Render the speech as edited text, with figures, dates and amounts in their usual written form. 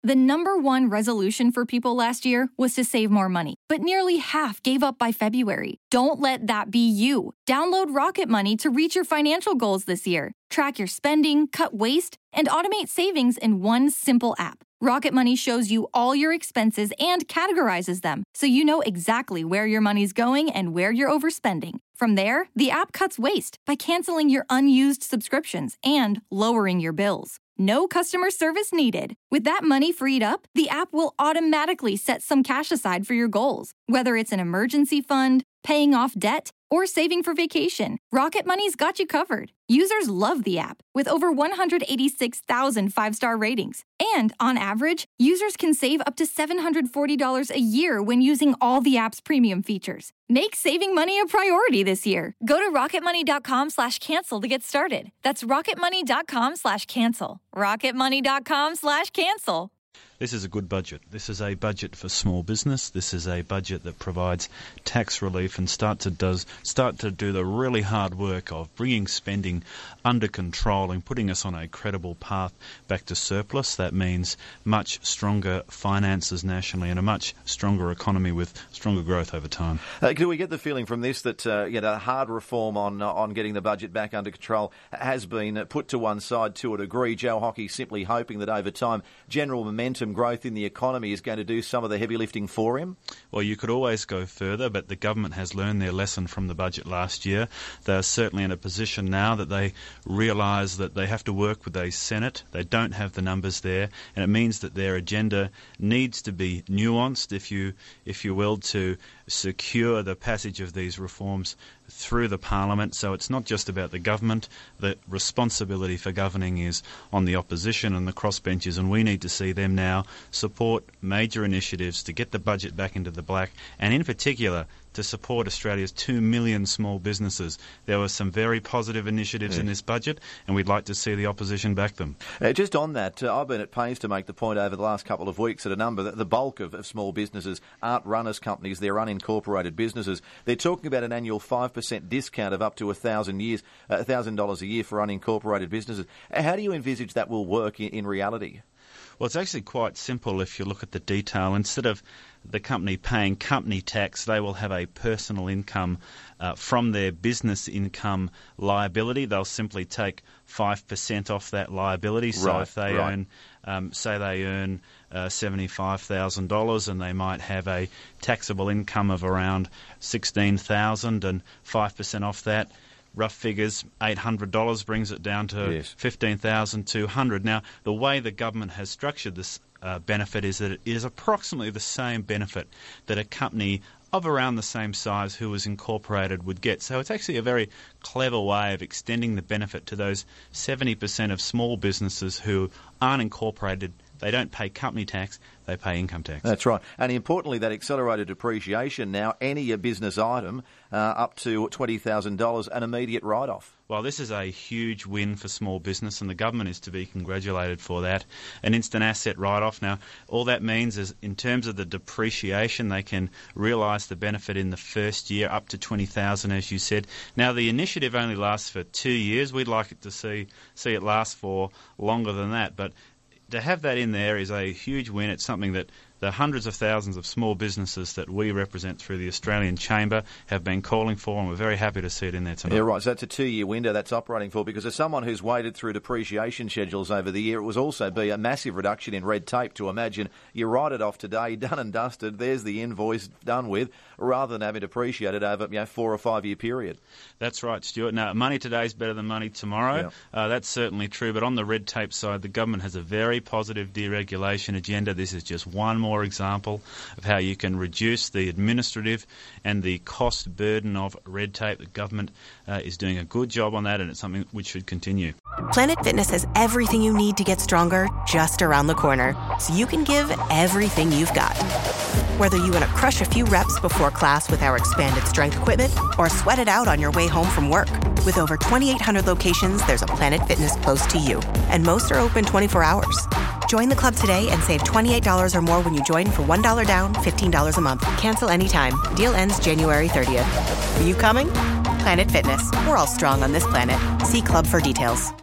The number one resolution for people last year was to save more money, but nearly half gave up by February. Don't let that be you. Download Rocket Money to reach your financial goals this year. Track your spending, cut waste, and automate savings in one simple app. Rocket Money shows you all your expenses and categorizes them, so you know exactly where your money's going and where you're overspending. From there, the app cuts waste by canceling your unused subscriptions and lowering your bills. No customer service needed. With that money freed up, the app will automatically set some cash aside for your goals. Whether it's an emergency fund, paying off debt, or saving for vacation, Rocket Money's got you covered. Users love the app, with over 186,000 five-star ratings. And on average, users can save up to $740 a year when using all the app's premium features. Make saving money a priority this year. Go to rocketmoney.com/cancel to get started. That's rocketmoney.com/cancel. rocketmoney.com/cancel. This is a good budget. This is a budget for small business. This is a budget that provides tax relief and start to do the really hard work of bringing spending under control and putting us on a credible path back to surplus. That means much stronger finances nationally and a much stronger economy with stronger growth over time. Do we get the feeling from this that hard reform on getting the budget back under control has been put to one side to a degree? Joe Hockey simply hoping that over time general momentum growth in the economy is going to do some of the heavy lifting for him? Well, you could always go further, but the government has learned their lesson from the budget last year. They're certainly in a position now that they realise that they have to work with a Senate. They don't have the numbers there, and it means that their agenda needs to be nuanced, if you will, to secure the passage of these reforms through the Parliament. So it's not just about the government. The responsibility for governing is on the opposition and the crossbenchers, and we need to see them now support major initiatives to get the budget back into the black, and in particular to support Australia's 2 million small businesses. There were some very positive initiatives in this budget, and we'd like to see the opposition back them. Just on that, I've been at pains to make the point over the last couple of weeks that the bulk of small businesses aren't run as companies, they're unincorporated businesses. They're talking about an annual 5% discount of up to $1,000 a year for unincorporated businesses. How do you envisage that will work in reality? Well, it's actually quite simple if you look at the detail. Instead of the company paying company tax, they will have a personal income from their business income liability. They'll simply take 5% off that liability. So if they earn, say they earn $75,000 and they might have a taxable income of around $16,000 and 5% off that, rough figures, $800 brings it down to $15,200. Now, the way the government has structured this benefit is that it is approximately the same benefit that a company of around the same size who was incorporated would get. So it's actually a very clever way of extending the benefit to those 70% of small businesses who aren't incorporated. They don't pay company tax, they pay income tax. That's right. And importantly, that accelerated depreciation now, any business item up to $20,000, an immediate write-off. Well, this is a huge win for small business, and the government is to be congratulated for that. An instant asset write-off. Now, all that means is in terms of the depreciation, they can realise the benefit in the first year up to $20,000, as you said. Now, the initiative only lasts for 2 years. We'd like it to see it last for longer than that, but to have that in there is a huge win. It's something that the hundreds of thousands of small businesses that we represent through the Australian Chamber have been calling for, and we're very happy to see it in there tonight. Yeah, right. So that's a 2-year window that's operating for, because as someone who's waded through depreciation schedules over the year, it was also be a massive reduction in red tape to imagine you write it off today, done and dusted, there's the invoice done with, rather than having depreciated over 4 or 5 year period. That's right, Stuart. Now, money today is better than money tomorrow. Yeah. That's certainly true. But on the red tape side, the government has a very positive deregulation agenda. This is just one more example of how you can reduce the administrative and the cost burden of red tape. The government is doing a good job on that, and it's something which should continue. Planet Fitness has everything you need to get stronger just around the corner, so you can give everything you've got. Whether you want to crush a few reps before class with our expanded strength equipment or sweat it out on your way home from work. With over 2,800 locations, there's a Planet Fitness close to you, and most are open 24 hours. Join the club today and save $28 or more when you join for $1 down, $15 a month. Cancel anytime. Deal ends January 30th. Are you coming? Planet Fitness. We're all strong on this planet. See club for details.